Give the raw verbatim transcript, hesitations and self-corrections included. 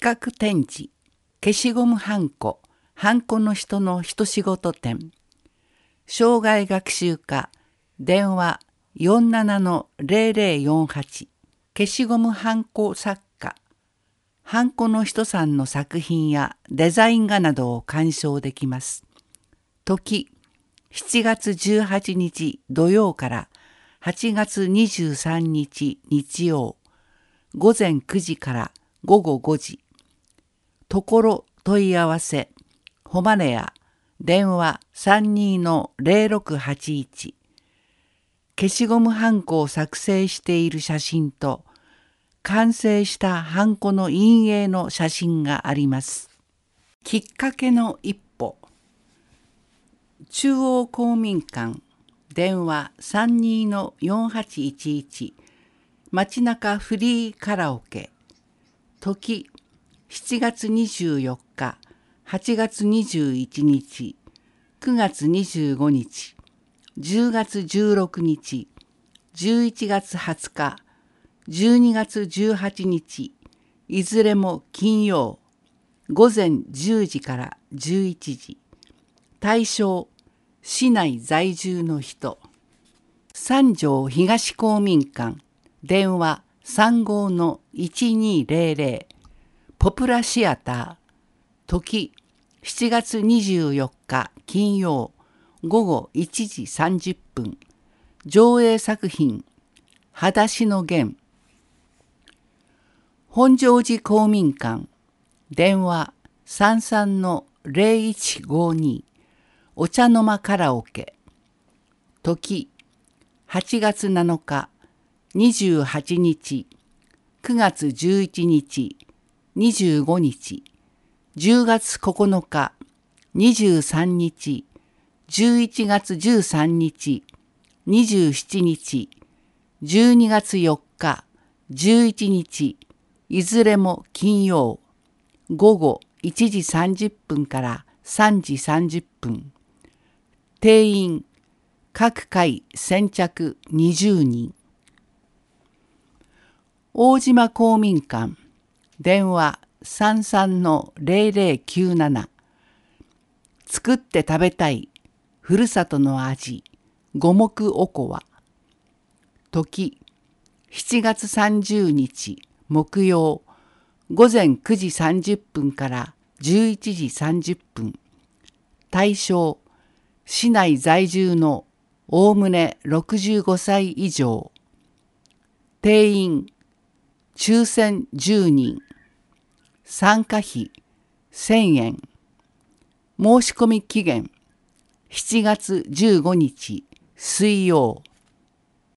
画展示、消しゴムはんこ、はんこの人の一仕事展、障害学習課、電話 よんななのゼロゼロよんはち、消しゴムはんこ作家、はんこの人さんの作品やデザイン画などを鑑賞できます。時、しちがつじゅうはちにち土曜からはちがつにじゅうさんにち日曜、午前くじから午後ごじ。ところ問い合わせ、ほまれや、電話 さんにのゼロろくはちいち。消しゴムはんこを作成している写真と、完成したはんこの陰影の写真があります。きっかけの一歩。中央公民館、電話 さんにのよんはちいちいち。街中フリーカラオケ。時、しちがつにじゅうよっか、はちがつにじゅういちにち、くがつにじゅうごにち、じゅうがつじゅうろくにち、じゅういちがつはつか、じゅうにがつじゅうはちにち、いずれも金曜、午前じゅうじからじゅういちじ。対象、市内在住の人。三条東公民館、電話 さんごのいちにゼロゼロ。ポプラシアター。時、しちがつにじゅうよっか金曜、午後いちじさんじゅっぷん。上映作品、裸足のゲン。本庄寺公民館、電話 さんじゅうさんのゼロいちごに。お茶の間カラオケ。時、はちがつなのか、にじゅうはちにち、くがつじゅういちにち、にじゅうごにち、じゅうがつここのか、にじゅうさんにち、じゅういちがつじゅうさんにち、にじゅうしちにち、じゅうにがつよっか、じゅういちにち、いずれも金曜、午後いちじさんじゅっぷんからさんじさんじゅっぷん。定員、各回先着にじゅうにん。大島公民館、電話 さんじゅうさんのゼロゼロきゅうなな。作って食べたいふるさとの味、五目おこわ。時、しちがつさんじゅうにち木曜、午前くじさんじゅっぷんからじゅういちじさんじゅっぷん。対象、市内在住のおおむねろくじゅうごさい以上。定員、抽選じゅうにん。参加費せんえん。申し込み期限しちがつじゅうごにち水曜。